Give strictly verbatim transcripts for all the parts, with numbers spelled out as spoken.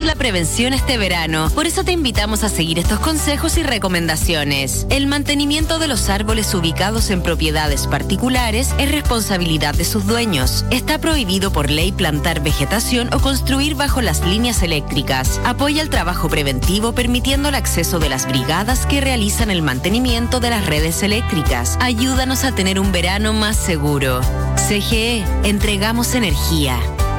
la prevención este verano. Por eso te invitamos a seguir estos consejos y recomendaciones. El mantenimiento de los árboles ubicados en propiedades particulares es responsabilidad de sus dueños. Está prohibido por ley plantar vegetación o construir bajo las líneas eléctricas. Apoya el trabajo preventivo permitiendo el acceso de las brigadas que realizan el mantenimiento de las redes eléctricas. Ayúdanos a tener un verano más seguro. C G E, entregamos energía.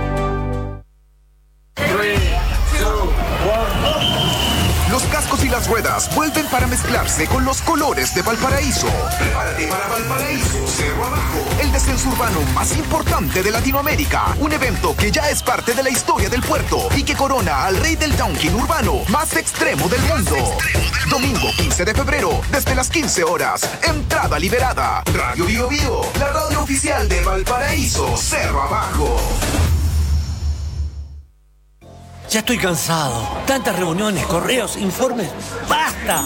Los cascos y las ruedas vuelven para mezclarse con los colores de Valparaíso. Prepárate para Valparaíso Cerro Abajo, el descenso urbano más importante de Latinoamérica. Un evento que ya es parte de la historia del puerto y que corona al rey del downhill urbano más extremo del mundo. Domingo quince de febrero, desde las quince horas. Entrada liberada. Radio Bio Bio, la radio oficial de Valparaíso Cerro Abajo. Ya estoy cansado. Tantas reuniones, correos, informes. ¡Basta!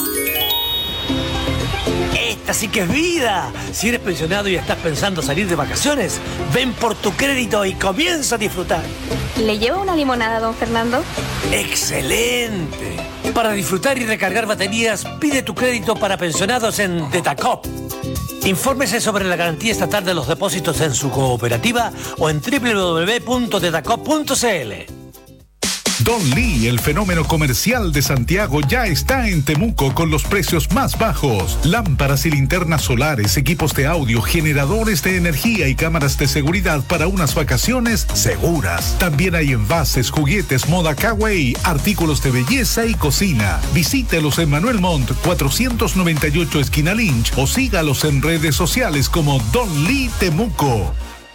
Esta sí que es vida. Si eres pensionado y estás pensando salir de vacaciones, ven por tu crédito y comienza a disfrutar. ¿Le llevo una limonada, don Fernando? ¡Excelente! Para disfrutar y recargar baterías, pide tu crédito para pensionados en Detacop. Infórmese sobre la garantía estatal de los depósitos en su cooperativa o en doble u doble u doble u punto detacop punto c l. Don Lee, el fenómeno comercial de Santiago, ya está en Temuco con los precios más bajos. Lámparas y linternas solares, equipos de audio, generadores de energía y cámaras de seguridad para unas vacaciones seguras. También hay envases, juguetes, moda kawaii, artículos de belleza y cocina. Visítelos en Manuel Montt, cuatrocientos noventa y ocho esquina Lynch, o sígalos en redes sociales como Don Lee Temuco.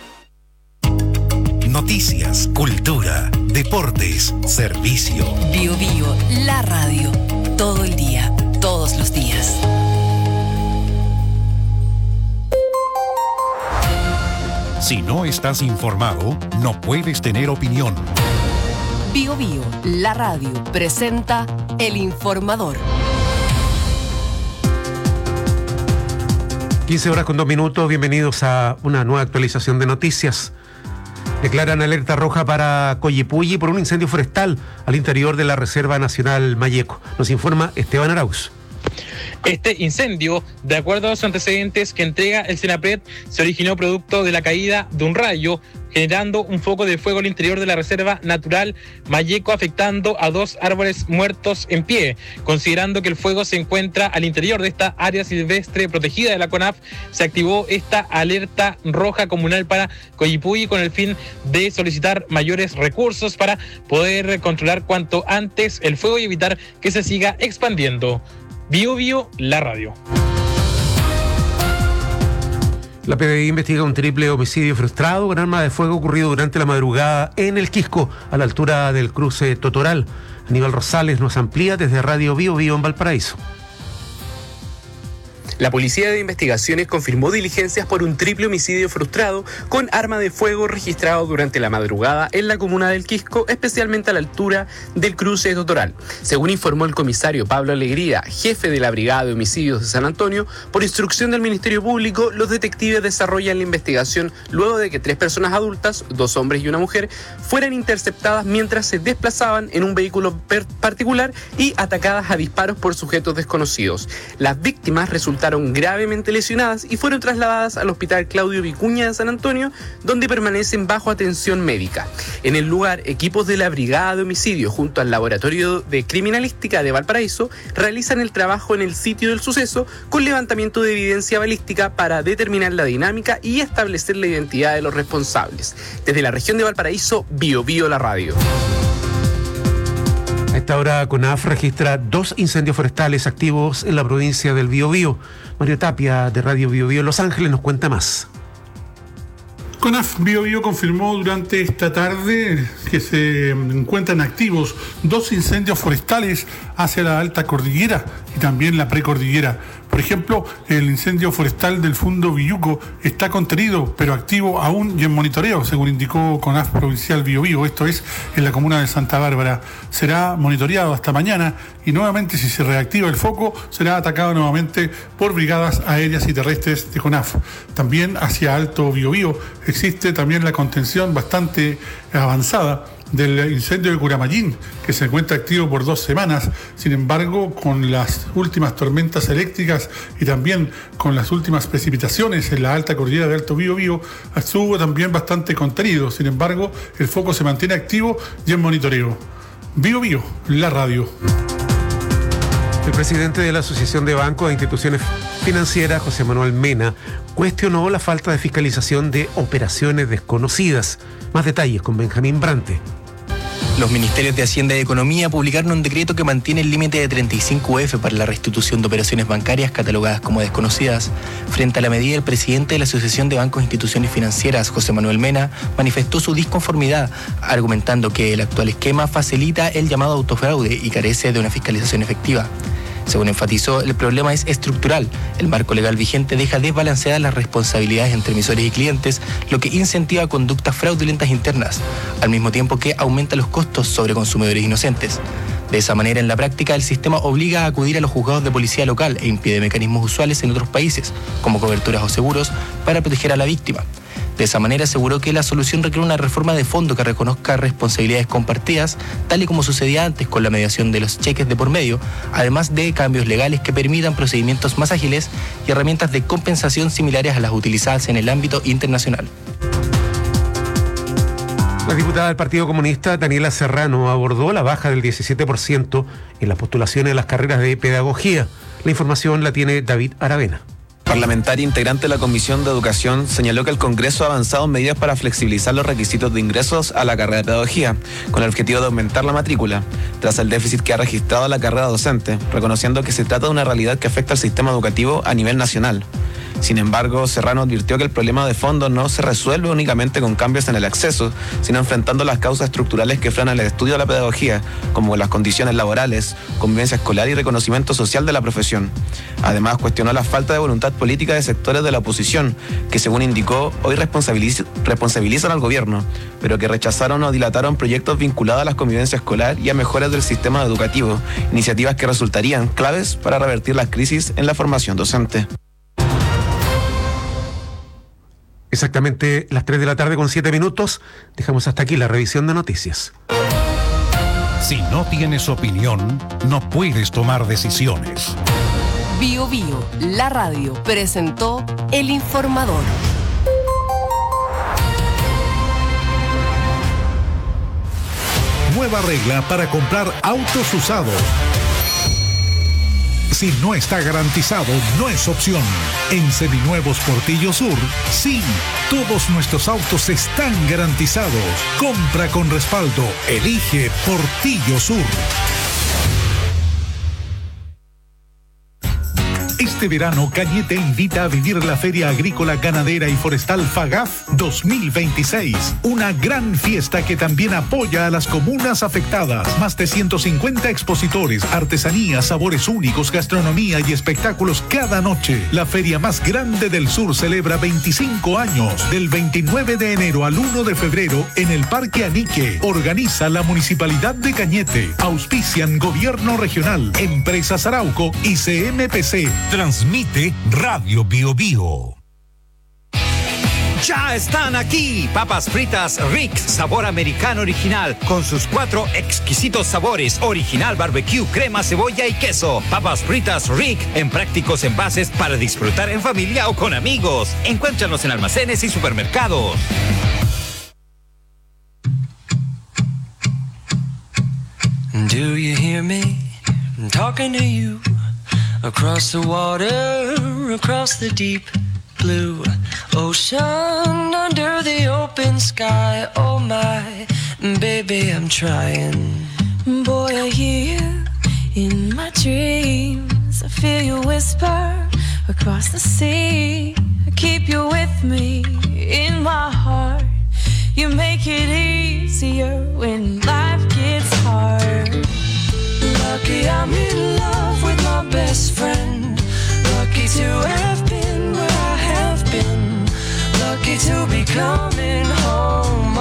Noticias, cultura, deportes, servicio. Bio Bio, la radio. Todo el día, todos los días. Si no estás informado, no puedes tener opinión. Bio Bio, la radio, presenta El Informador. quince horas con dos minutos, bienvenidos a una nueva actualización de noticias. Declaran alerta roja para Coyipulli por un incendio forestal al interior de la Reserva Nacional Mayeco. Nos informa Esteban Arauz. Este incendio, de acuerdo a los antecedentes que entrega el Senapred, se originó producto de la caída de un rayo, generando un foco de fuego al interior de la Reserva Natural Mayeco, afectando a dos árboles muertos en pie. Considerando que el fuego se encuentra al interior de esta área silvestre protegida de la CONAF, se activó esta alerta roja comunal para Coyipulli con el fin de solicitar mayores recursos para poder controlar cuanto antes el fuego y evitar que se siga expandiendo. Bio Bio, la radio. La P D I investiga un triple homicidio frustrado con arma de fuego ocurrido durante la madrugada en el Quisco, a la altura del cruce Totoral. Aníbal Rosales nos amplía desde Radio Bio Bio en Valparaíso. La Policía de Investigaciones confirmó diligencias por un triple homicidio frustrado con arma de fuego registrado durante la madrugada en la comuna del Quisco, especialmente a la altura del cruce de Totoral. Según informó el comisario Pablo Alegría, jefe de la Brigada de Homicidios de San Antonio, por instrucción del Ministerio Público, los detectives desarrollan la investigación luego de que tres personas adultas, dos hombres y una mujer, fueran interceptadas mientras se desplazaban en un vehículo particular y atacadas a disparos por sujetos desconocidos. Las víctimas resultaron gravemente lesionadas y fueron trasladadas al Hospital Claudio Vicuña de San Antonio, donde permanecen bajo atención médica. En el lugar, equipos de la Brigada de Homicidios junto al Laboratorio de Criminalística de Valparaíso realizan el trabajo en el sitio del suceso con levantamiento de evidencia balística para determinar la dinámica y establecer la identidad de los responsables. Desde la región de Valparaíso, Bio Bio, la radio. A esta hora, CONAF registra dos incendios forestales activos en la provincia del Biobío. Mario Tapia, de Radio Biobío Los Ángeles, nos cuenta más. CONAF Bio Bio confirmó durante esta tarde que se encuentran activos dos incendios forestales hacia la alta cordillera y también la precordillera. Por ejemplo, el incendio forestal del Fundo Villuco está contenido, pero activo aún y en monitoreo, según indicó CONAF Provincial Bio Bio, esto es en la comuna de Santa Bárbara. Será monitoreado hasta mañana y nuevamente, si se reactiva el foco, será atacado nuevamente por brigadas aéreas y terrestres de CONAF. También hacia Alto Bio Bio existe también la contención bastante avanzada del incendio de Curamayín, que se encuentra activo por dos semanas. Sin embargo, con las últimas tormentas eléctricas y también con las últimas precipitaciones en la alta cordillera de Alto Biobío, estuvo también bastante contenido. Sin embargo, el foco se mantiene activo y en monitoreo. Biobío, la radio. El presidente de la Asociación de Bancos e Instituciones Financieras, José Manuel Mena, cuestionó la falta de fiscalización de operaciones desconocidas. Más detalles con Benjamín Brante. Los ministerios de Hacienda y Economía publicaron un decreto que mantiene el límite de treinta y cinco U F para la restitución de operaciones bancarias catalogadas como desconocidas. Frente a la medida, el presidente de la Asociación de Bancos e Instituciones Financieras, José Manuel Mena, manifestó su disconformidad, argumentando que el actual esquema facilita el llamado autofraude y carece de una fiscalización efectiva. Según enfatizó, el problema es estructural. El marco legal vigente deja desbalanceadas las responsabilidades entre emisores y clientes, lo que incentiva conductas fraudulentas internas, al mismo tiempo que aumenta los costos sobre consumidores inocentes. De esa manera, en la práctica, el sistema obliga a acudir a los juzgados de policía local e impide mecanismos usuales en otros países, como coberturas o seguros, para proteger a la víctima. De esa manera aseguró que la solución requiere una reforma de fondo que reconozca responsabilidades compartidas, tal y como sucedía antes con la mediación de los cheques de por medio, además de cambios legales que permitan procedimientos más ágiles y herramientas de compensación similares a las utilizadas en el ámbito internacional. La diputada del Partido Comunista, Daniela Serrano, abordó la baja del diecisiete por ciento en las postulaciones a las carreras de pedagogía. La información la tiene David Aravena. Parlamentaria integrante de la Comisión de Educación señaló que el Congreso ha avanzado en medidas para flexibilizar los requisitos de ingresos a la carrera de pedagogía, con el objetivo de aumentar la matrícula, tras el déficit que ha registrado la carrera docente, reconociendo que se trata de una realidad que afecta al sistema educativo a nivel nacional. Sin embargo, Serrano advirtió que el problema de fondo no se resuelve únicamente con cambios en el acceso, sino enfrentando las causas estructurales que frenan el estudio de la pedagogía, como las condiciones laborales, convivencia escolar y reconocimiento social de la profesión. Además, cuestionó la falta de voluntad política de sectores de la oposición, que según indicó, hoy responsabiliz- responsabilizan al gobierno, pero que rechazaron o dilataron proyectos vinculados a la convivencia escolar y a mejoras del sistema educativo, iniciativas que resultarían claves para revertir las crisis en la formación docente. Exactamente las tres de la tarde con siete minutos. Dejamos hasta aquí la revisión de noticias. Si no tienes opinión, no puedes tomar decisiones. Bio Bio, la radio, presentó El Informador. Nueva regla para comprar autos usados. Si no está garantizado, no es opción. En Seminuevos Portillo Sur, sí, todos nuestros autos están garantizados. Compra con respaldo. Elige Portillo Sur. Este verano, Cañete invita a vivir la Feria Agrícola, Ganadera y Forestal FAGAF dos mil veintiséis. Una gran fiesta que también apoya a las comunas afectadas. Más de ciento cincuenta expositores, artesanías, sabores únicos, gastronomía y espectáculos cada noche. La feria más grande del sur celebra veinticinco años. Del veintinueve de enero al uno de febrero en el Parque Anique. Organiza la Municipalidad de Cañete. Auspician Gobierno Regional, Empresas Arauco y C M P C. Transmite Radio Bio Bio. Ya están aquí, papas fritas Rick, sabor americano original, con sus cuatro exquisitos sabores, original barbecue, crema, cebolla y queso. Papas fritas Rick, en prácticos envases para disfrutar en familia o con amigos. Encuéntranos en almacenes y supermercados. Do you hear me? I'm talking to you. Across the water, across the deep blue ocean, under the open sky, oh my, baby, I'm trying. Boy, I hear you in my dreams. I feel you whisper across the sea. I keep you with me in my heart. You make it easier when life gets hard. Lucky I'm in love with my best friend. Lucky to have been where I have been. Lucky to be coming home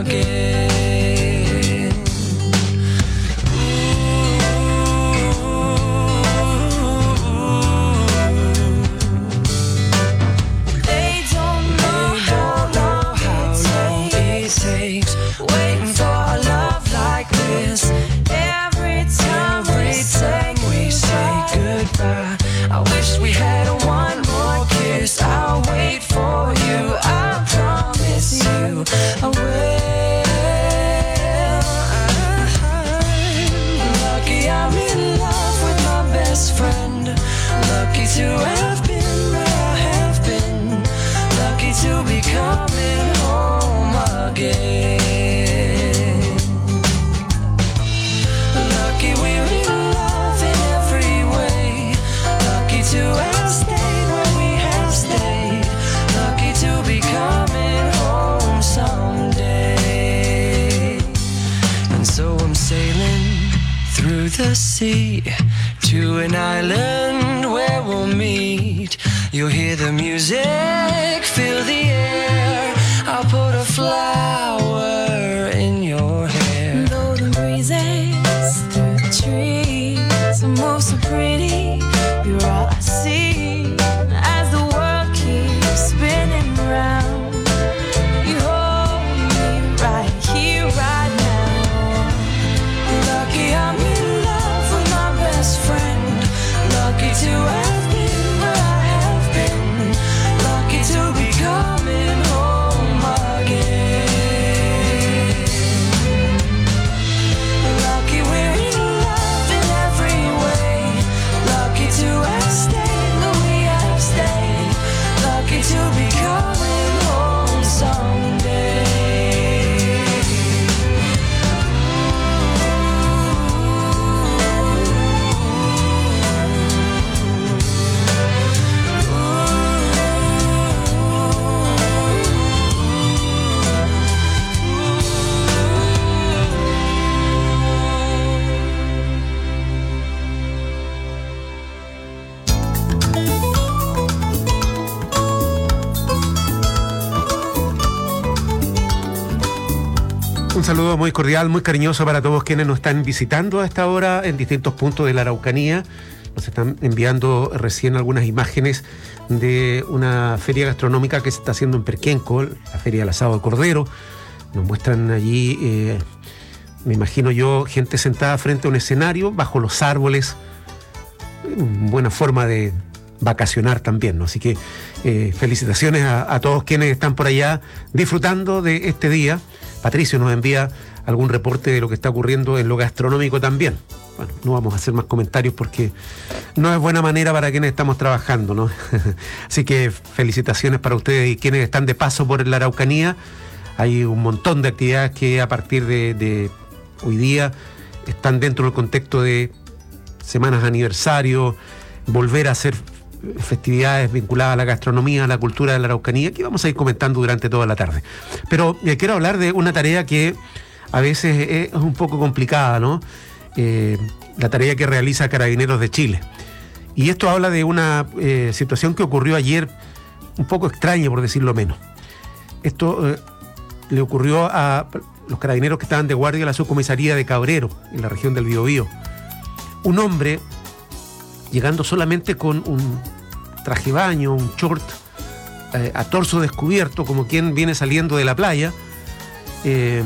again. Ooh. They don't know they don't know how long it takes waiting for love. through the sea to an island where we'll meet. You'll hear the music, feel the air. I'll put a flower in your hair. Though the breezes through the trees move so pretty, you're all I see as the world keeps spinning round. You hold me right here, right now. Lucky I'm in love with my best friend. Lucky to have been where I have been. Lucky to be coming home again. Lucky we're in love in every way. Lucky to have stayed where we have stayed. Lucky to be coming home someday. Un saludo muy cordial, muy cariñoso para todos quienes nos están visitando a esta hora en distintos puntos de la Araucanía. Nos están enviando recién algunas imágenes de una feria gastronómica que se está haciendo en Perquenco, la Feria del Asado de Cordero. Nos muestran allí, eh, me imagino yo, gente sentada frente a un escenario, bajo los árboles. Una buena forma de vacacionar también, ¿no? Así que eh, felicitaciones a, a todos quienes están por allá disfrutando de este día. Patricio nos envía algún reporte de lo que está ocurriendo en lo gastronómico también. Bueno, no vamos a hacer más comentarios porque no es buena manera para quienes estamos trabajando, ¿no? Así que felicitaciones para ustedes y quienes están de paso por la Araucanía. Hay un montón de actividades que a partir de, de hoy día están dentro del contexto de semanas aniversario, volver a hacer festividades vinculadas a la gastronomía, a la cultura de la Araucanía, que vamos a ir comentando durante toda la tarde. Pero eh, quiero hablar de una tarea que a veces es un poco complicada, ¿no? Eh, la tarea que realiza Carabineros de Chile. Y esto habla de una eh, situación que ocurrió ayer, un poco extraña por decirlo menos. Esto eh, le ocurrió a los carabineros que estaban de guardia en la subcomisaría de Cabrero, en la región del Biobío. Un hombre, llegando solamente con un traje baño, un short, eh, a torso descubierto, como quien viene saliendo de la playa, eh,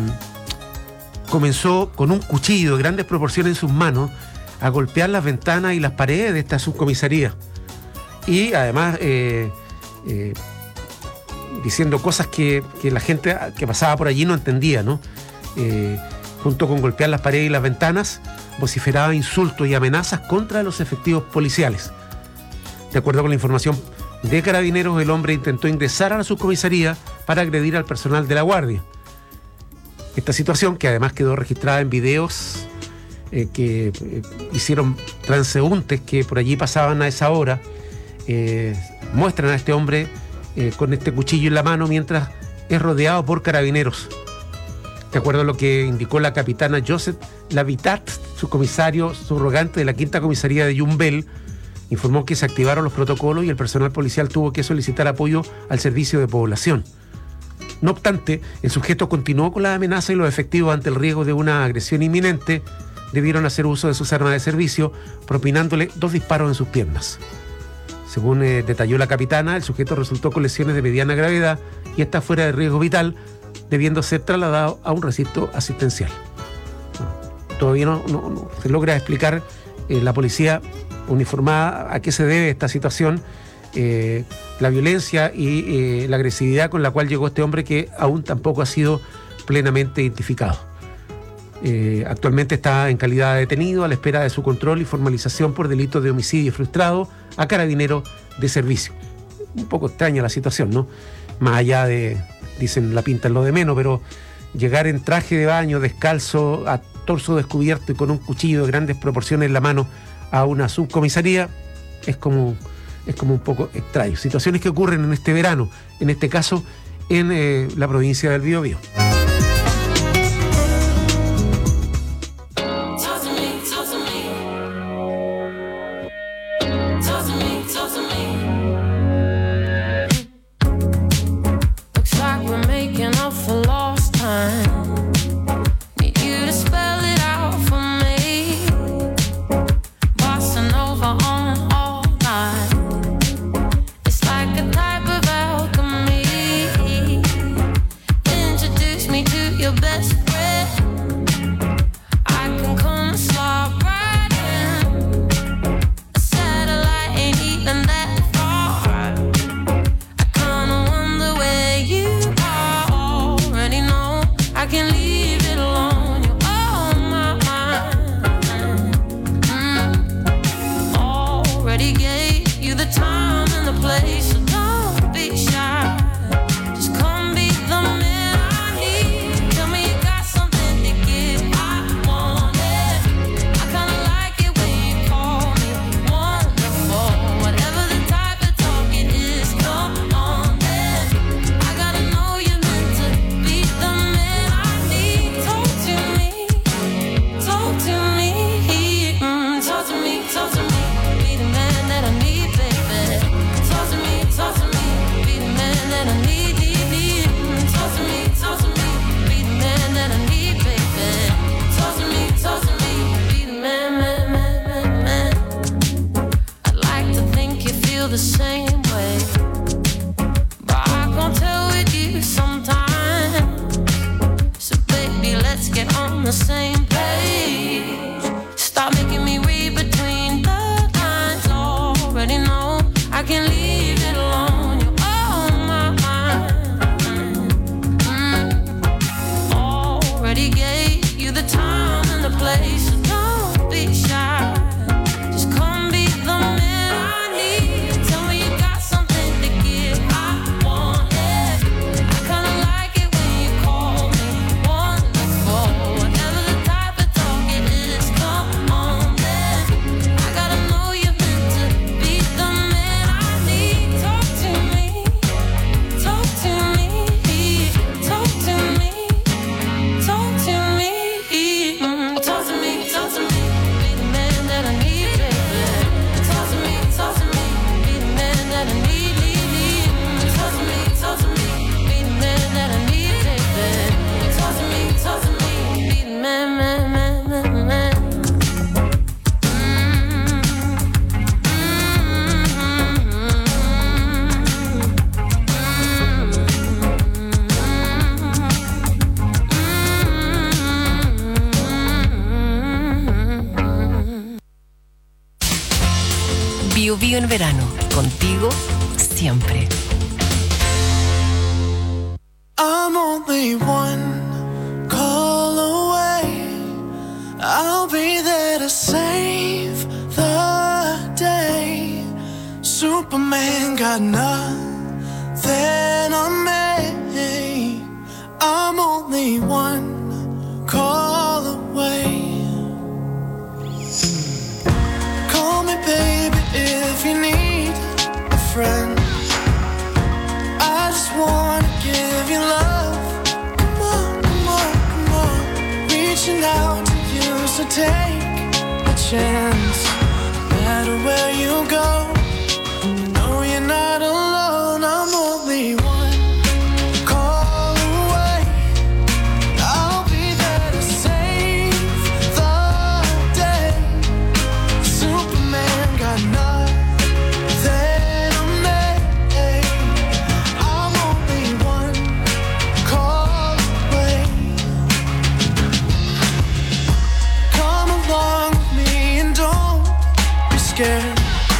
comenzó con un cuchillo de grandes proporciones en sus manos a golpear las ventanas y las paredes de esta subcomisaría. Y además eh, eh, diciendo cosas que, que la gente que pasaba por allí no entendía, ¿no? Eh, junto con golpear las paredes y las ventanas, vociferaba insultos y amenazas contra los efectivos policiales. De acuerdo con la información de Carabineros, el hombre intentó ingresar a la subcomisaría para agredir al personal de la guardia. Esta situación, que además quedó registrada en videos eh, que eh, hicieron transeúntes que por allí pasaban a esa hora, eh, muestran a este hombre eh, con este cuchillo en la mano mientras es rodeado por carabineros. De acuerdo a lo que indicó la capitana Joseph Lavitat, subcomisario subrogante de la quinta comisaría de Yumbel, informó que se activaron los protocolos y el personal policial tuvo que solicitar apoyo al servicio de población. No obstante, el sujeto continuó con la amenaza y los efectivos, ante el riesgo de una agresión inminente, debieron hacer uso de sus armas de servicio, propinándole dos disparos en sus piernas. Según eh, detalló la capitana, el sujeto resultó con lesiones de mediana gravedad y está fuera de riesgo vital, debiendo ser trasladado a un recinto asistencial. Bueno, todavía no, no, no se logra explicar eh, la policía uniformada a qué se debe esta situación, eh, la violencia y eh, la agresividad con la cual llegó este hombre, que aún tampoco ha sido plenamente identificado. Eh, actualmente está en calidad de detenido a la espera de su control y formalización por delito de homicidio frustrado a carabinero de servicio. Un poco extraña la situación, ¿no? Más allá de, dicen, la pinta es lo de menos, pero llegar en traje de baño, descalzo, a torso descubierto y con un cuchillo de grandes proporciones en la mano a una subcomisaría es como, es como un poco extraño. Situaciones que ocurren en este verano, en este caso en eh, la provincia del Bio Bio en verano. Contigo, siempre. I'm only one call away. I'll be there to save the day. Superman got nothing on me. I'm only one call away. Call me baby if you need a friend. I just wanna give you love. Come on, come on, come on. Reaching out to you, so take a chance. No matter where you go, you know you're not alone. I'm only one call away. I'll be there to save the day. Superman got nothing on me. I'm only one call away. Come along with me and don't be scared.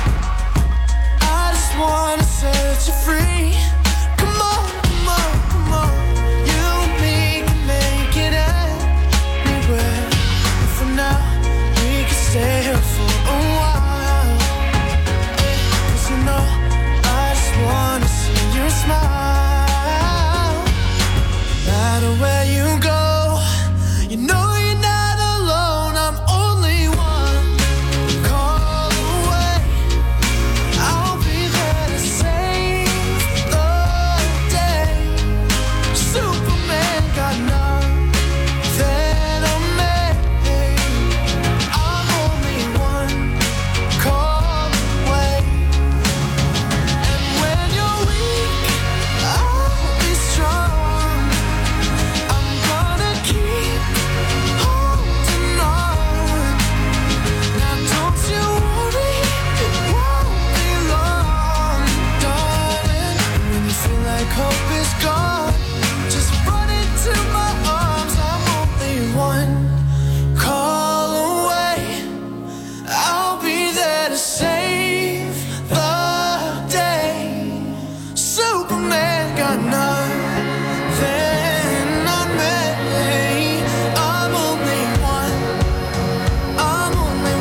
I just wanna set you free. Come on, come on, come on. You and me can make it anywhere. For now, we can stay here for a while. 'Cause you know, I just wanna see you smile. No matter where you go, you know you're not alone. I'm only one call away. I'll be there to save the day. Superman got nothing on me. I'm only one call away. And when you're weak, I'll be strong. I'm gonna keep holding on. Now don't you worry, it won't be long, darling. When you feel like hope is gone, just run into my arms. I'm only one call away. I'll be there to save the day. Superman got nothing on me. I'm only one. I'm only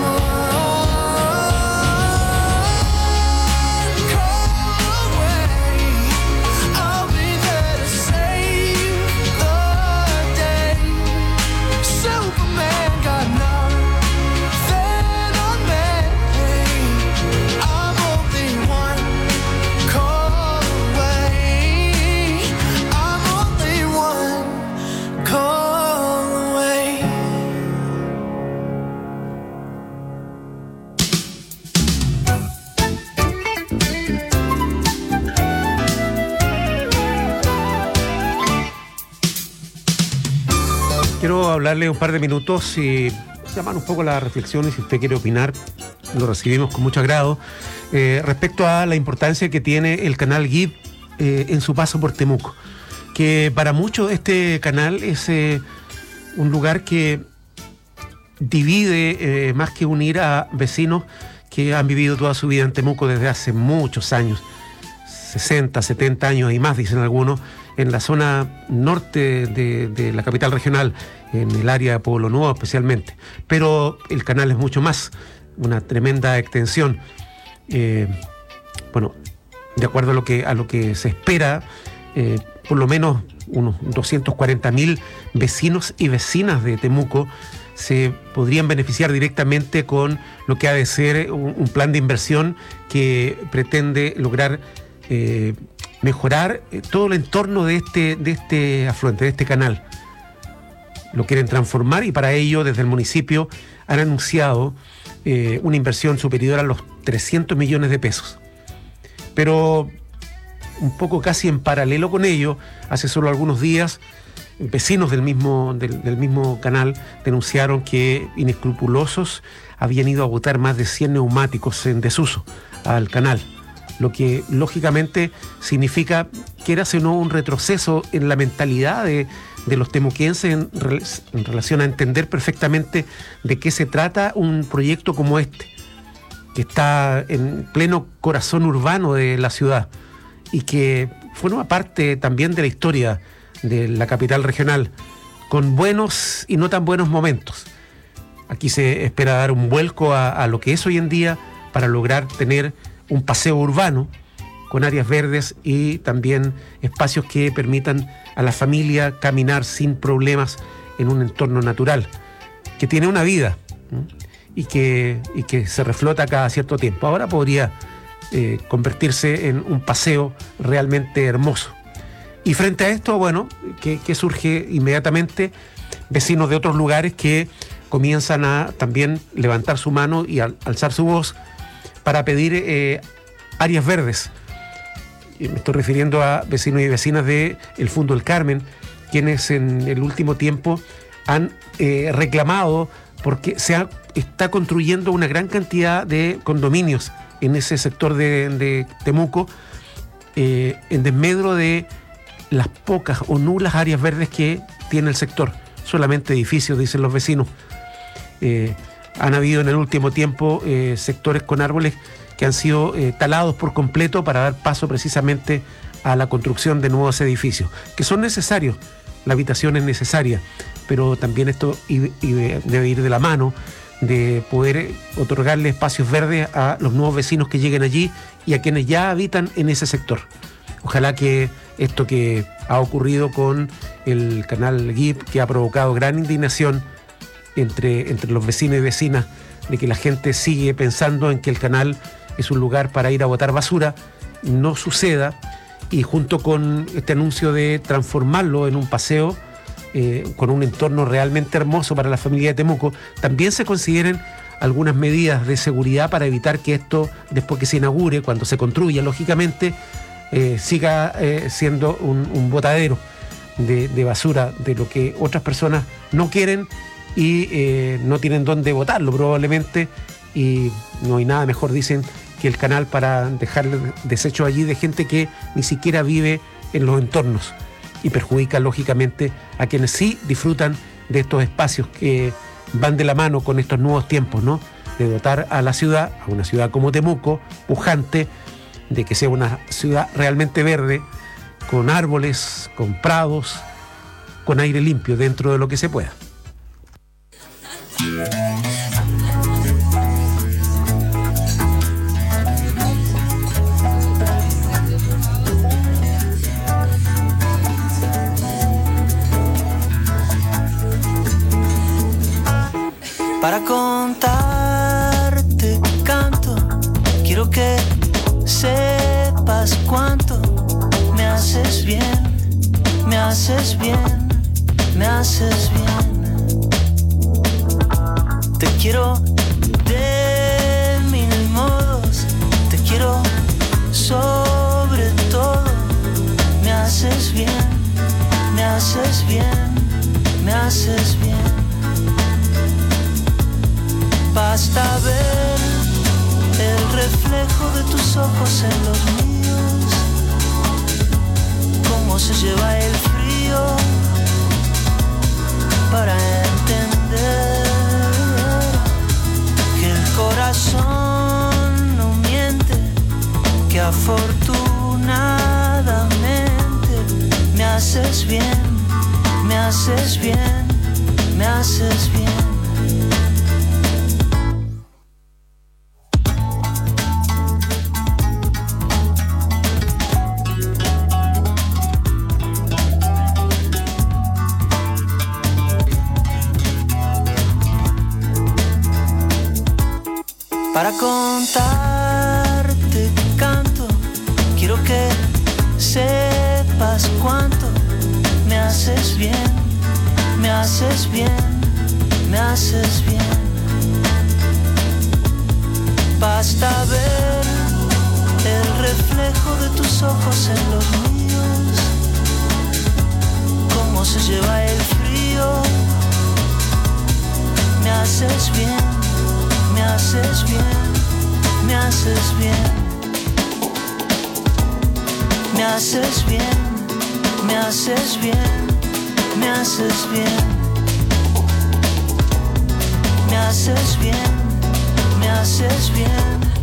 one call away. I'll be there to save the day. Superman got nothing on me. I'm only one call away. I'm only one call away. Quiero hablarle un par de minutos y llamar un poco la reflexión, y si usted quiere opinar, lo recibimos con mucho agrado, eh, respecto a la importancia que tiene el canal G I B eh, en su paso por Temuco. Que para muchos este canal es eh, un lugar que divide, eh, más que unir a vecinos que han vivido toda su vida en Temuco desde hace muchos años, sesenta, setenta años y más, dicen algunos, en la zona norte de, de la capital regional, en el área de Pueblo Nuevo especialmente. Pero el canal es mucho más, una tremenda extensión. Eh, bueno, de acuerdo a lo que, a lo que se espera, eh, por lo menos unos doscientos cuarenta mil vecinos y vecinas de Temuco se podrían beneficiar directamente con lo que ha de ser un, un plan de inversión que pretende lograr eh, mejorar todo el entorno de este, de este afluente, de este canal. Lo quieren transformar y para ello desde el municipio han anunciado eh, una inversión superior a los trescientos millones de pesos. Pero un poco casi en paralelo con ello, hace solo algunos días, vecinos del mismo, del, del mismo canal denunciaron que inescrupulosos habían ido a botar más de cien neumáticos en desuso al canal, lo que lógicamente significa, quieras o no, un retroceso en la mentalidad de, de los temuquenses en, en relación a entender perfectamente de qué se trata un proyecto como este, que está en pleno corazón urbano de la ciudad y que forma parte también de la historia de la capital regional, con buenos y no tan buenos momentos. Aquí se espera dar un vuelco a, a lo que es hoy en día para lograr tener un paseo urbano con áreas verdes y también espacios que permitan a la familia caminar sin problemas en un entorno natural, que tiene una vida, ¿no? y, que, y que se reflota cada cierto tiempo. Ahora podría eh, convertirse en un paseo realmente hermoso. Y frente a esto, bueno, que, que surge inmediatamente vecinos de otros lugares que comienzan a también levantar su mano y al, alzar su voz para pedir eh, áreas verdes. Y me estoy refiriendo a vecinos y vecinas de el Fundo El Carmen, quienes en el último tiempo han eh, reclamado porque se ha, está construyendo una gran cantidad de condominios en ese sector de, de Temuco, eh, en desmedro de las pocas o nulas áreas verdes que tiene el sector. Solamente edificios, dicen los vecinos. Eh, han habido en el último tiempo eh, sectores con árboles que han sido eh, talados por completo para dar paso precisamente a la construcción de nuevos edificios, que son necesarios. La habitación es necesaria, pero también esto debe ir de la mano de poder otorgarle espacios verdes a los nuevos vecinos que lleguen allí y a quienes ya habitan en ese sector. Ojalá que esto que ha ocurrido con el canal G I P, que ha provocado gran indignación entre, entre los vecinos y vecinas, de que la gente sigue pensando en que el canal es un lugar para ir a botar basura, no suceda, y junto con este anuncio de transformarlo en un paseo eh, con un entorno realmente hermoso para la familia de Temuco, también se consideren algunas medidas de seguridad para evitar que esto, después que se inaugure, cuando se construya, lógicamente, eh, siga eh, siendo un, un botadero de, de basura, de lo que otras personas no quieren y eh, no tienen dónde botarlo probablemente, y no hay nada mejor, dicen, que el canal para dejar desechos allí de gente que ni siquiera vive en los entornos y perjudica lógicamente a quienes sí disfrutan de estos espacios que van de la mano con estos nuevos tiempos, ¿no? De dotar a la ciudad, a una ciudad como Temuco, pujante, de que sea una ciudad realmente verde, con árboles, con prados, con aire limpio dentro de lo que se pueda. Para contarte canto, quiero que sepas cuánto me haces bien, me haces bien, me haces bien. Te quiero de mil modos, te quiero sobre todo. Me haces bien, me haces bien, me haces bien. Basta ver el reflejo de tus ojos en los míos, cómo se lleva el frío para entender que el corazón no miente, que afortunadamente me haces bien, me haces bien, me haces bien. Para contarte canto, quiero que sepas cuánto me haces bien, me haces bien, me haces bien. Basta ver el reflejo de tus ojos en los míos, cómo se lleva el frío. Me haces bien, me haces bien, me haces bien. Me haces bien, me haces bien, me haces bien. Me haces bien, me haces bien,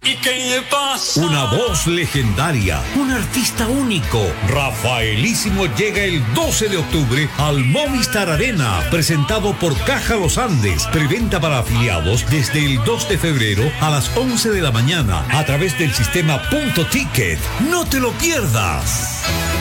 ¿Y qué le pasa? Una voz legendaria, un artista único. Rafaelísimo llega el doce de octubre al Movistar Arena, presentado por Caja Los Andes. Preventa para afiliados desde el dos de febrero a las once de la mañana a través del sistema Punto Ticket. No te lo pierdas.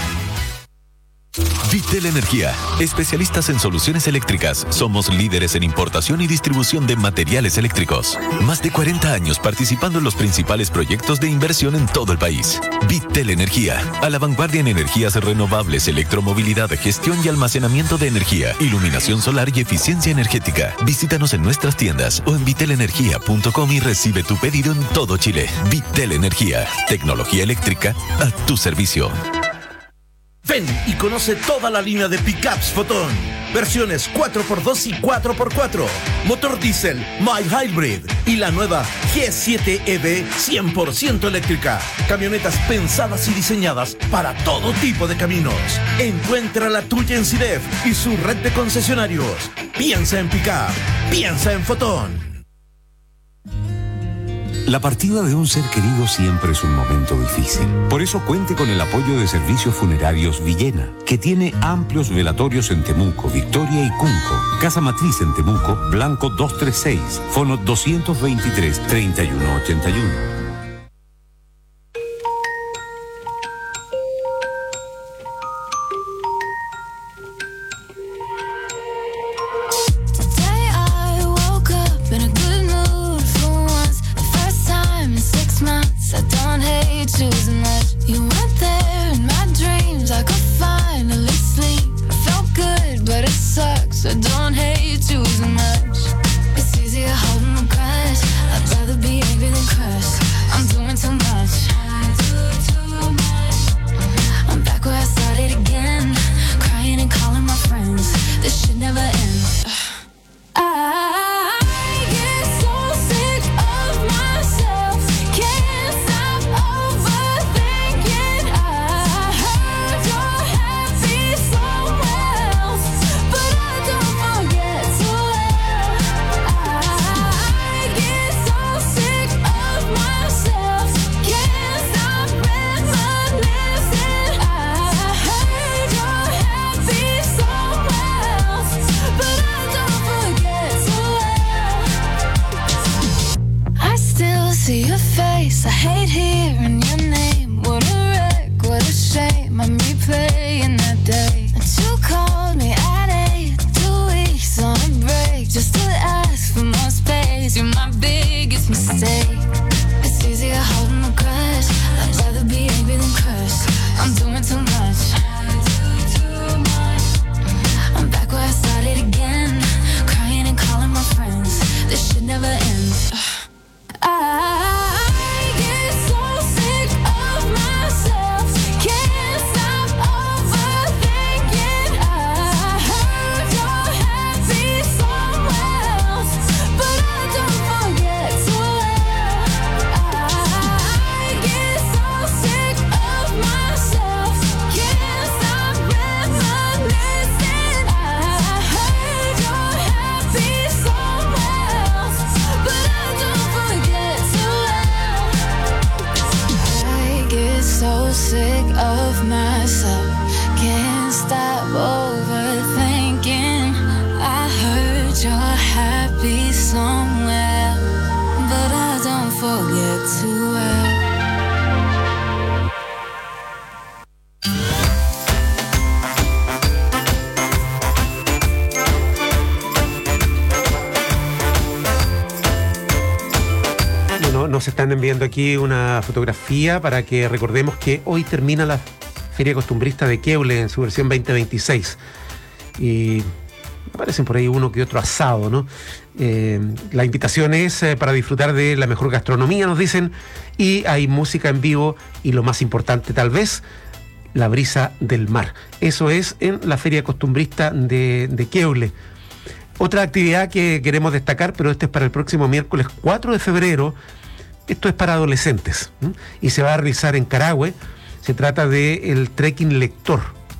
Vitel Energía, especialistas en soluciones eléctricas. Somos líderes en importación y distribución de materiales eléctricos. Más de cuarenta años participando en los principales proyectos de inversión en todo el país. Vitel Energía, a la vanguardia en energías renovables, electromovilidad, gestión y almacenamiento de energía, iluminación solar y eficiencia energética. Visítanos en nuestras tiendas o en vitel energía punto com y recibe tu pedido en todo Chile. Vitel Energía, tecnología eléctrica a tu servicio. Ven y conoce toda la línea de pickups Fotón. Versiones cuatro por dos y cuatro por cuatro. Motor diésel, mild hybrid y la nueva G siete E V cien por ciento eléctrica. Camionetas pensadas y diseñadas para todo tipo de caminos. Encuentra la tuya en CIDEF y su red de concesionarios. Piensa en pickup, piensa en Fotón. La partida de un ser querido siempre es un momento difícil. Por eso cuente con el apoyo de Servicios Funerarios Villena, que tiene amplios velatorios en Temuco, Victoria y Cunco. Casa Matriz en Temuco, Blanco doscientos treinta y seis, fono doscientos veintitrés, treinta y uno ochenta y uno. Nos están enviando aquí una fotografía para que recordemos que hoy termina la Feria Costumbrista de Queble en su versión veinte veintiséis. Y aparecen por ahí uno que otro asado, ¿no? Eh, la invitación es eh, para disfrutar de la mejor gastronomía, nos dicen, y hay música en vivo y lo más importante tal vez, la brisa del mar. Eso es en la Feria Costumbrista de, de Queble. Otra actividad que queremos destacar, pero este es para el próximo miércoles cuatro de febrero. Esto es para adolescentes, ¿sí? Y se va a realizar en Carahue. Se trata del trekking lector.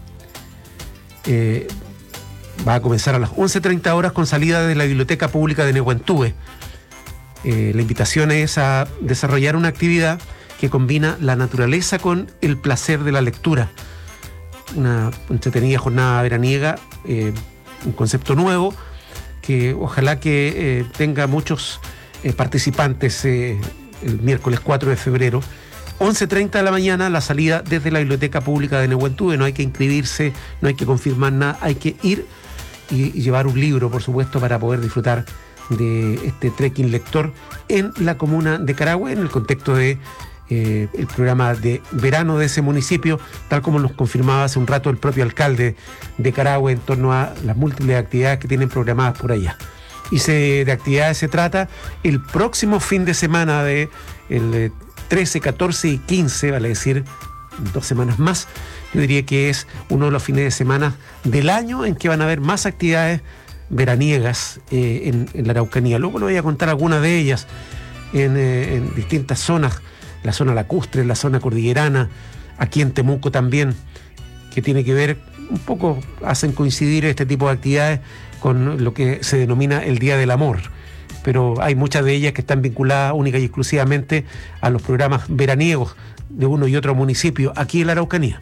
Eh, va a comenzar a las once treinta horas con salida de la Biblioteca Pública de Nehuentúe. Eh, la invitación es a desarrollar una actividad que combina la naturaleza con el placer de la lectura. Una entretenida jornada veraniega, eh, un concepto nuevo que ojalá que eh, tenga muchos eh, participantes eh, el miércoles cuatro de febrero. once treinta de la mañana, la salida desde la Biblioteca Pública de Nehuentúe. No hay que inscribirse, no hay que confirmar nada, hay que ir y, y llevar un libro, por supuesto, para poder disfrutar de este trekking lector en la comuna de Carahue, en el contexto de eh, el programa de verano de ese municipio, tal como nos confirmaba hace un rato el propio alcalde de Carahue en torno a las múltiples actividades que tienen programadas por allá. Y se, de actividades se trata el próximo fin de semana de el trece, catorce y quince, vale decir, dos semanas más. Yo diría que es uno de los fines de semana del año en que van a haber más actividades veraniegas eh, en, en la Araucanía. Luego le voy a contar algunas de ellas en, eh, en distintas zonas, la zona lacustre, la zona cordillerana, aquí en Temuco también, que tiene que ver, un poco hacen coincidir este tipo de actividades con lo que se denomina el Día del Amor. Pero hay muchas de ellas que están vinculadas única y exclusivamente a los programas veraniegos de uno y otro municipio aquí en la Araucanía.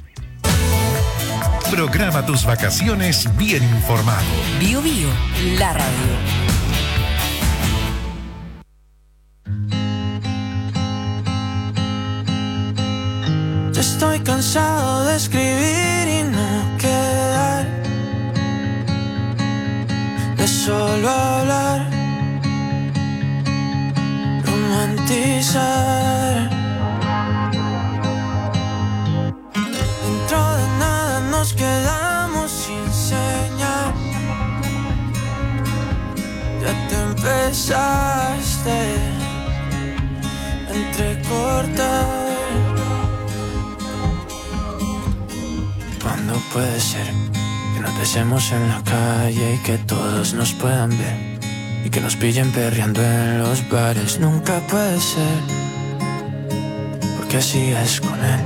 Programa tus vacaciones bien informado. Bio Bio, la radio. Ya estoy cansado de escribir y no quedar, de solo hablar, romantizar. Dentro de nada nos quedamos sin señal. Ya te empezaste a entrecortar. ¿Cuándo puede ser que nos besemos en la calle y que todos nos puedan ver? Y que nos pillen perreando en los bares. Nunca puede ser, porque así es con él.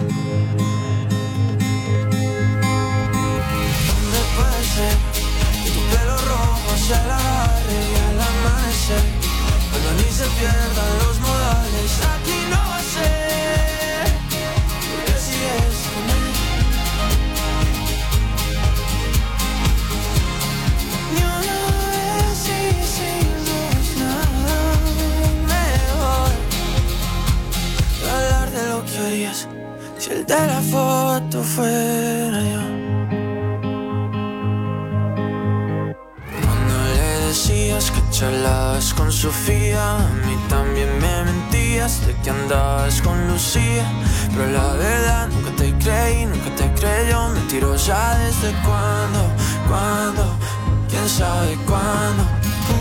¿Dónde puede ser que tu pelo rojo se la agarre y al amanecer, cuando ni se pierdan los modales? Aquí no va a ser, porque así es con él. Ni una vez hicimos nada mejor que hablar de lo que harías si el de la foto fuera yo. Cuando le decías que charlabas con Sofía, a mí también me mentías de que andabas con Lucía. Pero la verdad nunca te creí, nunca te creyó. Mentirosa desde cuándo, cuándo, quién sabe cuándo. Uh,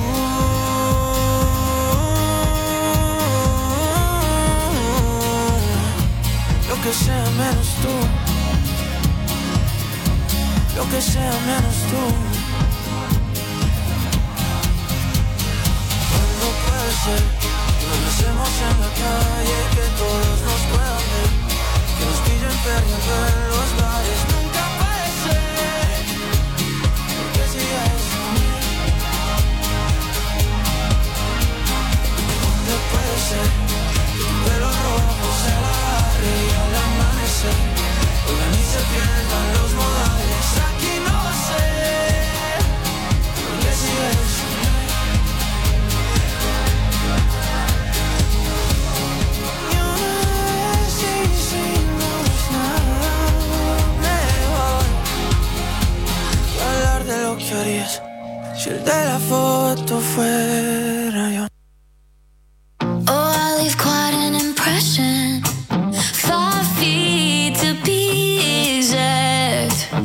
lo que sea menos tú, lo que sea menos tú. ¿Cuándo puede ser que nos besemos en la calle y que todos nos puedan ver? Que nos pillen perdiendo en los bares. Nunca puede ser, porque si es conmigo. ¿Dónde puede ser que tu pelo rojo se la agarre y al amanecer, oiga, ni se pierdan los modales? Aquí no va a ser, porque si es conmigo. Ni una vez hicimos nada mejor que hablar de lo que harías si el de la foto fuera yo. Oh, I leave quite an impression. Five feet to be exact.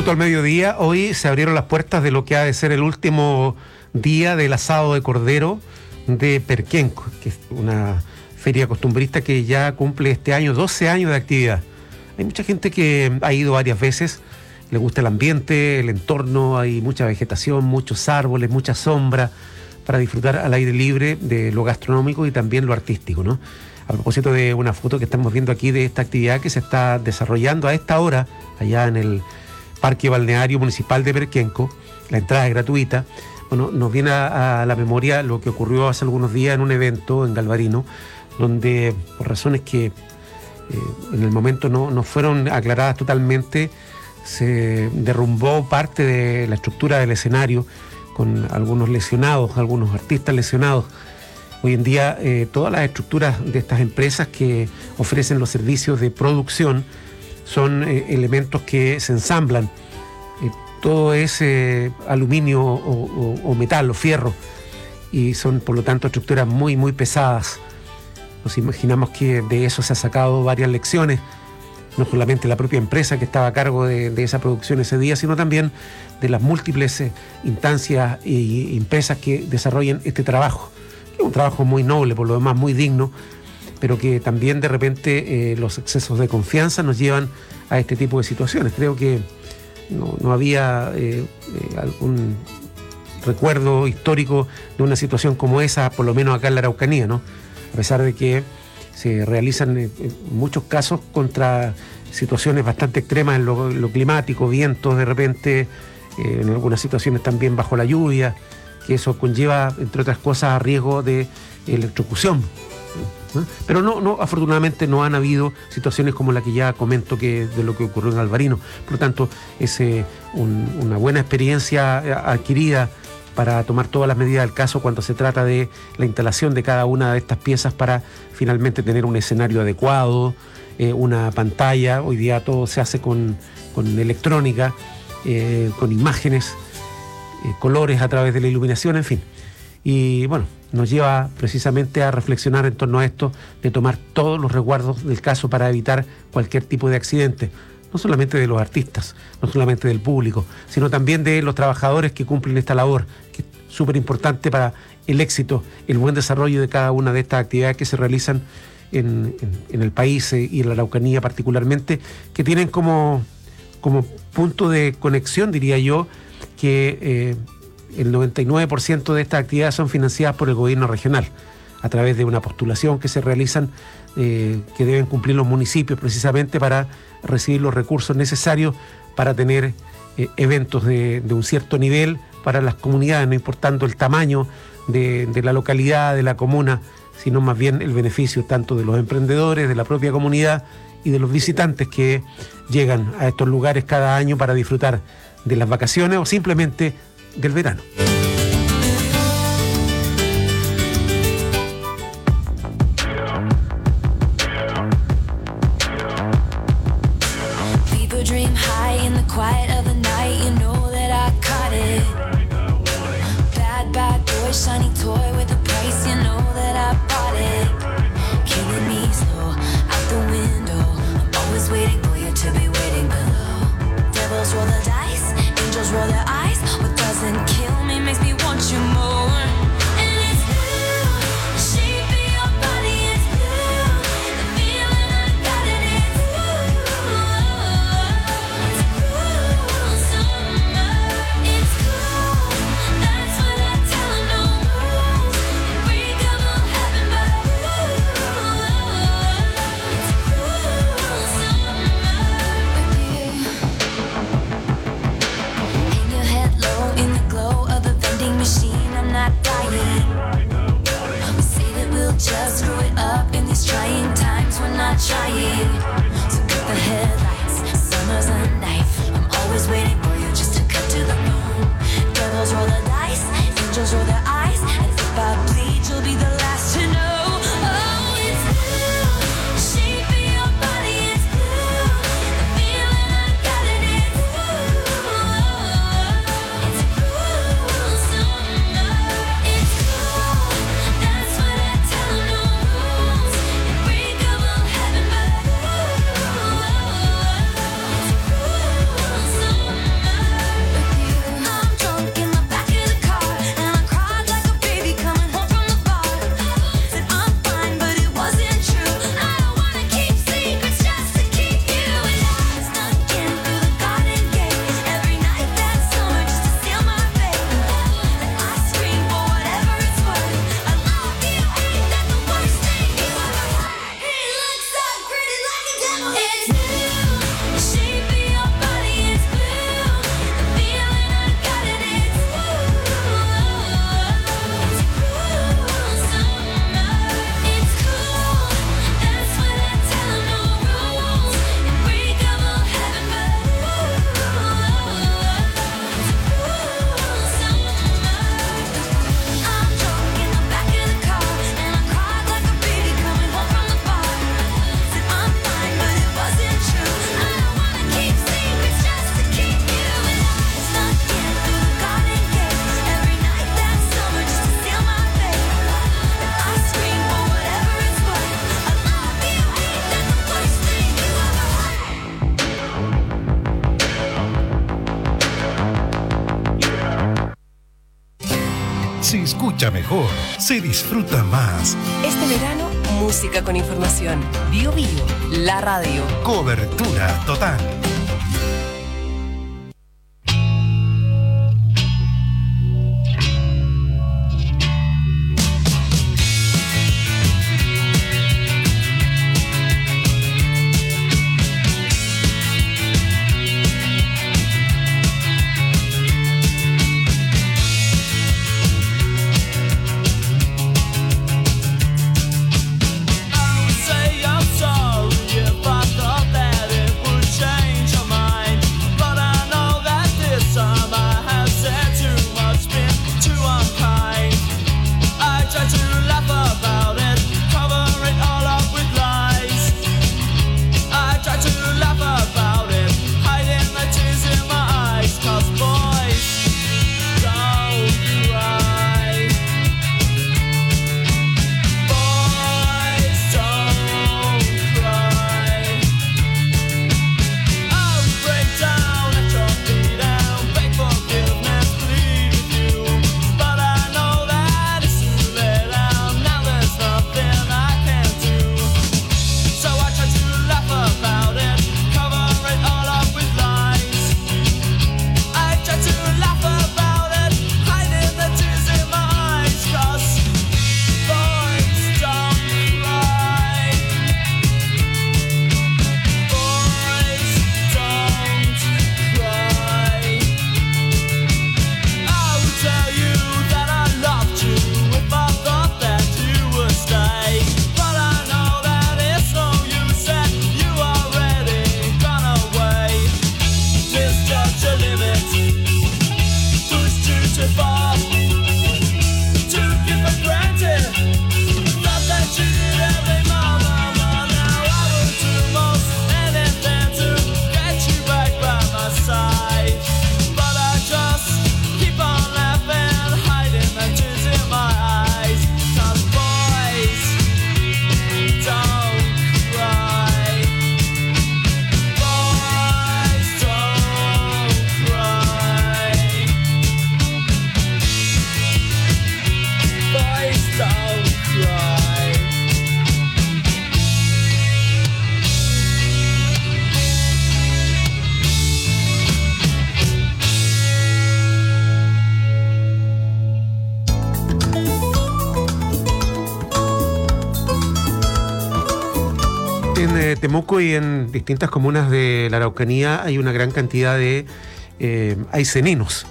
minuto al mediodía. Hoy se abrieron las puertas de lo que ha de ser el último día del asado de cordero de Perquenco, que es una feria costumbrista que ya cumple este año doce años de actividad. Hay mucha gente que ha ido varias veces, le gusta el ambiente, el entorno, hay mucha vegetación, muchos árboles, mucha sombra para disfrutar al aire libre de lo gastronómico y también lo artístico, ¿no? A propósito de una foto que estamos viendo aquí de esta actividad que se está desarrollando a esta hora allá en el Parque Balneario Municipal de Perquenco, la entrada es gratuita. Bueno, nos viene a, a la memoria lo que ocurrió hace algunos días en un evento en Galvarino, donde por razones que eh, en el momento no, no fueron aclaradas totalmente, se derrumbó parte de la estructura del escenario con algunos lesionados, algunos artistas lesionados. Hoy en día eh, todas las estructuras de estas empresas que ofrecen los servicios de producción son eh, elementos que se ensamblan. Eh, todo es eh, aluminio o, o, o metal o fierro y son por lo tanto estructuras muy muy pesadas. Nos imaginamos que de eso se ha sacado varias lecciones, no solamente la propia empresa que estaba a cargo de, de esa producción ese día, sino también de las múltiples eh, instancias y empresas que desarrollan este trabajo. Es un trabajo muy noble, por lo demás muy digno, pero que también de repente eh, los excesos de confianza nos llevan a este tipo de situaciones. Creo que no, no había eh, eh, algún recuerdo histórico de una situación como esa, por lo menos acá en la Araucanía, ¿no? A pesar de que se realizan eh, muchos casos contra situaciones bastante extremas en lo, lo climático, vientos de repente, eh, en algunas situaciones también bajo la lluvia, que eso conlleva, entre otras cosas, a riesgo de electrocución. ¿no? Pero no, no, afortunadamente no han habido situaciones como la que ya comento que de lo que ocurrió en Galvarino. Por lo tanto, es eh, un, una buena experiencia adquirida para tomar todas las medidas del caso cuando se trata de la instalación de cada una de estas piezas para finalmente tener un escenario adecuado, eh, una pantalla. Hoy día todo se hace con, con electrónica, eh, con imágenes, Eh, colores a través de la iluminación, en fin. Y bueno, nos lleva precisamente a reflexionar en torno a esto, de tomar todos los resguardos del caso para evitar cualquier tipo de accidente, no solamente de los artistas, no solamente del público, sino también de los trabajadores que cumplen esta labor, que es súper importante para el éxito, el buen desarrollo de cada una de estas actividades que se realizan en, en, en el país eh, y en la Araucanía particularmente, que tienen como, como punto de conexión, diría yo, que eh, el noventa y nueve por ciento de estas actividades son financiadas por el gobierno regional a través de una postulación que se realizan, eh, que deben cumplir los municipios precisamente para recibir los recursos necesarios para tener eh, eventos de, de un cierto nivel para las comunidades, no importando el tamaño de, de la localidad, de la comuna, sino más bien el beneficio tanto de los emprendedores, de la propia comunidad y de los visitantes que llegan a estos lugares cada año para disfrutar de las vacaciones o simplemente del verano. People dream high in the quiet of the night. You know that I caught it. Bad, bad boy, shiny toy with a price. You know that I bought it. Killing me slow out the window. I'm always waiting for you to be waiting below. Devils roll the dice, angels roll their eyes. What doesn't kill me makes me want you more. And it's blue, the shape of your body is blue. The feeling I got it is blue. It's cool summer, it's cool. That's what I tell 'em, no rules. Unbreakable heaven, but it's cool summer with you. Hang your head low in the glow of the vending machine. I'm not dying. We say that we'll just screw it up in these trying times. We're not trying. So cut the headlights. Summer's a knife. I'm always waiting for you just to cut to the bone. Devils roll the dice. Angels roll their eyes. And if I bleed, you'll be the last to know. Oh, it's blue. The shape of your body is blue. The feeling I got it is blue. It's cool summer. It's cool. That's what I tell 'em, no rules. Unbreakable heaven, but it's cool summer. escucha mejor, se disfruta más. Este verano, música con información. Bio Bio, la radio. Cobertura total. En Temuco y en distintas comunas de la Araucanía hay una gran cantidad de eh, aiceninos,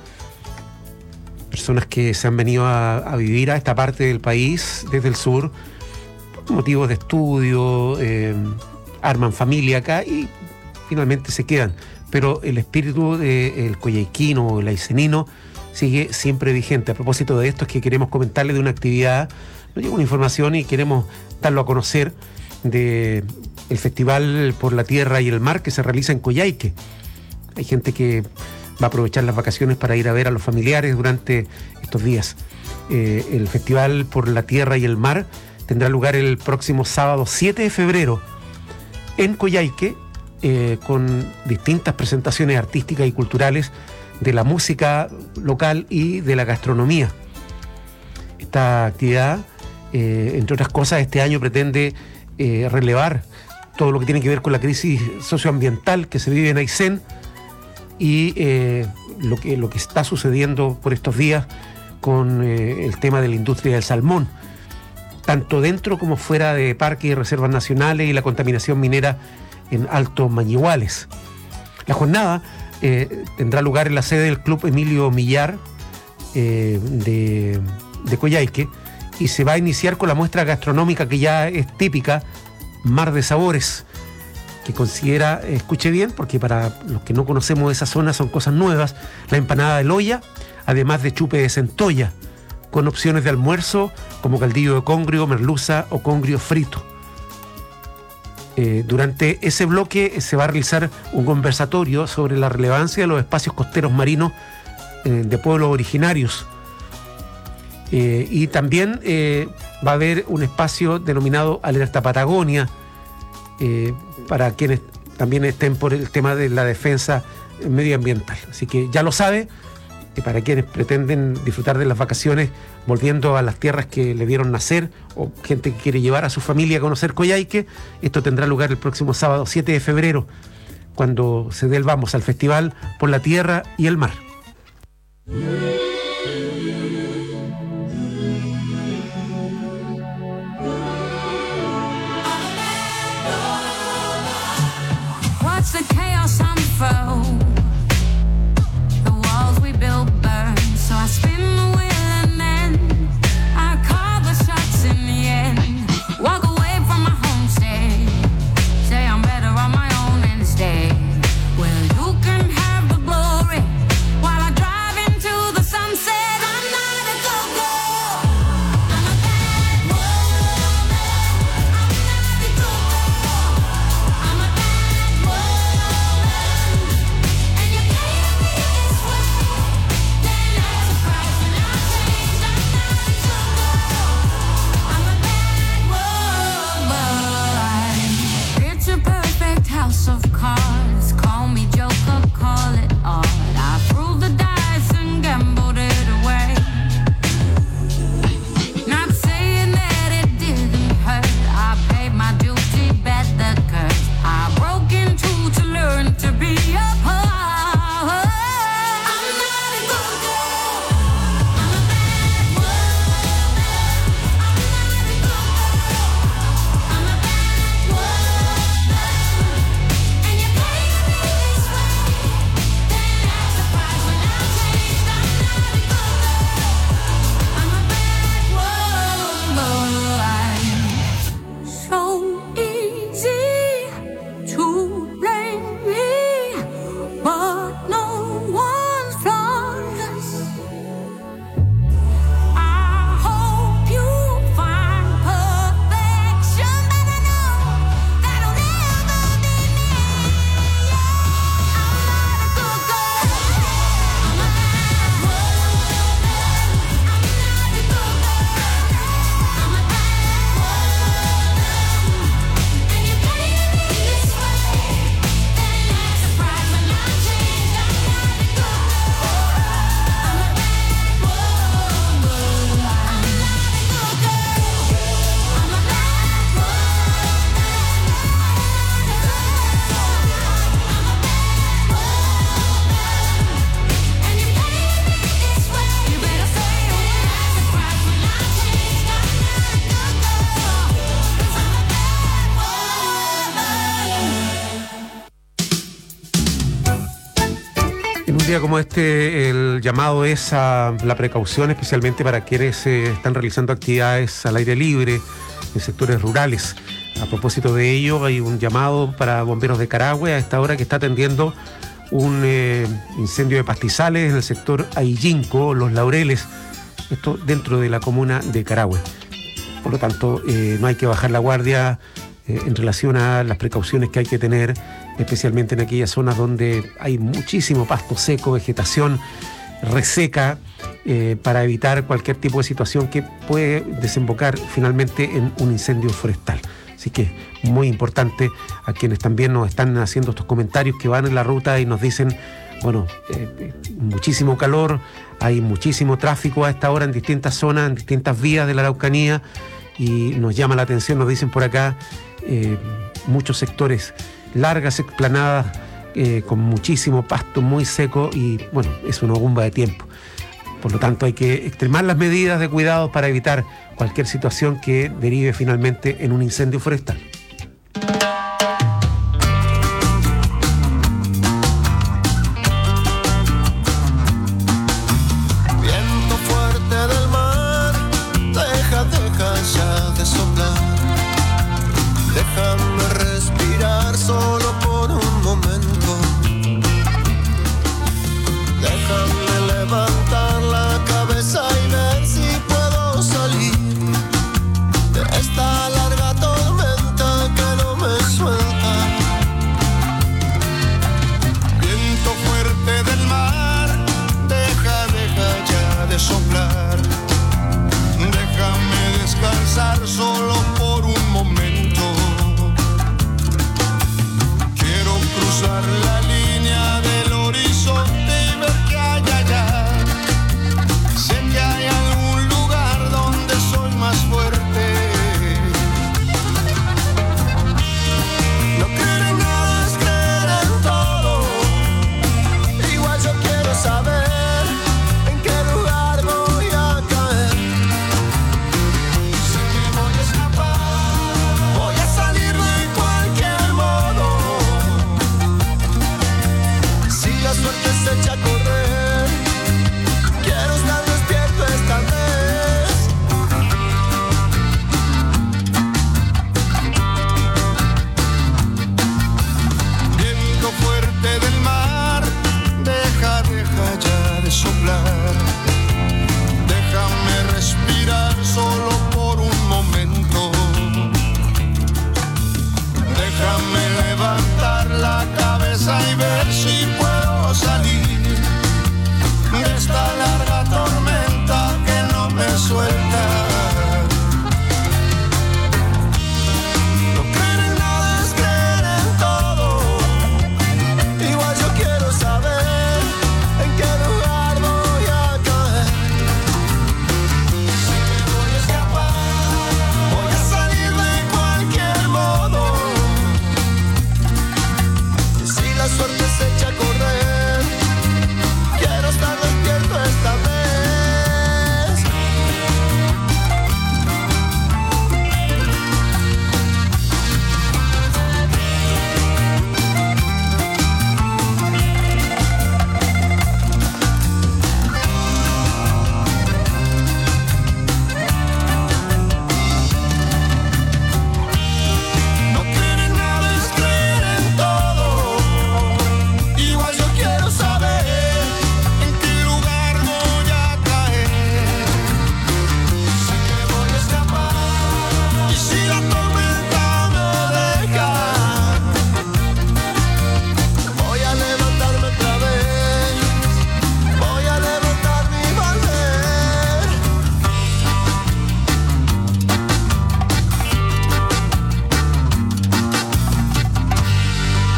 personas que se han venido a, a vivir a esta parte del país desde el sur por motivos de estudio, eh, arman familia acá y finalmente se quedan. Pero el espíritu del coyhaiquino o el aicenino sigue siempre vigente. A propósito de esto es que queremos comentarles de una actividad, nos llega una información y queremos darlo a conocer, de el Festival por la Tierra y el Mar que se realiza en Coyhaique. Hay gente que va a aprovechar las vacaciones para ir a ver a los familiares durante estos días. Eh, el Festival por la Tierra y el Mar tendrá lugar el próximo sábado siete de febrero en Coyhaique, eh, con distintas presentaciones artísticas y culturales de la música local y de la gastronomía. Esta actividad, eh, entre otras cosas, este año pretende eh, relevar todo lo que tiene que ver con la crisis socioambiental que se vive en Aysén y eh, lo que, lo que está sucediendo por estos días con eh, el tema de la industria del salmón, tanto dentro como fuera de parques y reservas nacionales y la contaminación minera en Altos Mañiguales. La jornada eh, tendrá lugar en la sede del Club Emilio Millar eh, de, de Coyhaique y se va a iniciar con la muestra gastronómica que ya es típica, Mar de Sabores, que considera, escuche bien, porque para los que no conocemos esa zona son cosas nuevas, la empanada de loya, además de chupe de centolla, con opciones de almuerzo como caldillo de congrio, merluza o congrio frito. Eh, durante ese bloque se va a realizar un conversatorio sobre la relevancia de los espacios costeros marinos eh, de pueblos originarios. Eh, y también eh, va a haber un espacio denominado Alerta Patagonia, eh, para quienes también estén por el tema de la defensa medioambiental. Así que ya lo sabe, eh, para quienes pretenden disfrutar de las vacaciones volviendo a las tierras que le dieron nacer, o gente que quiere llevar a su familia a conocer Coyhaique. Esto tendrá lugar el próximo sábado siete de febrero, cuando se dé el vamos al Festival por la Tierra y el Mar. Watch the chaos unfold. The walls we built burn, so I spin the wheel and then I call the shots in the end. Walk away from my homestead, say I'm better on my own instead. Well, you can have the glory while I drive into the sunset. I'm not a go-go, I'm a bad woman. I'm not a go-go, I'm a bad woman. And you can't be this way, then act surprised when I change. I'm not a go-go, I'm a bad woman. It's a perfect house of cards. Call me Joker, call it art. I threw the dice and gambled it away. Not saying that it didn't hurt. I paid my duty, bet the curse. I broke in two to learn to be a part. I'm not a good girl, I'm a bad woman. I'm not a good girl, I'm a bad woman. And you can't be this way, then act surprised when I change. I'm not a good girl, I'm a bad woman. So easy to blame me, but no one's flawless. I hope you find perfection, but I know that'll never be me. I'm not a good girl, I'm a bad woman. I'm not a good girl, I'm a bad woman. And you can't be this way, then act surprised when I change. I'm not a good girl, I'm a bad woman. I'm not a good girl, I'm a bad woman. And you can't be this way, you better stay away. Act surprised when I change. I'm not a good girl, 'cause I'm a bad woman. En un día como este, el llamado es a la precaución, especialmente para quienes eh, están realizando actividades al aire libre en sectores rurales. A propósito de ello, hay un llamado para bomberos de Carahue a esta hora, que está atendiendo un eh, incendio de pastizales en el sector Ayllинco, Los Laureles, esto dentro de la comuna de Carahue. Por lo tanto, eh, no hay que bajar la guardia eh, en relación a las precauciones que hay que tener, especialmente en aquellas zonas donde hay muchísimo pasto seco, vegetación reseca, eh, para evitar cualquier tipo de situación que puede desembocar finalmente en un incendio forestal. Así que muy importante a quienes también nos están haciendo estos comentarios, que van en la ruta y nos dicen, bueno, eh, muchísimo calor, hay muchísimo tráfico a esta hora en distintas zonas, en distintas vías de la Araucanía, y nos llama la atención, nos dicen por acá, eh, muchos sectores, largas explanadas, eh, con muchísimo pasto muy seco, y bueno, es una bomba de tiempo. Por lo tanto, hay que extremar las medidas de cuidado para evitar cualquier situación que derive finalmente en un incendio forestal.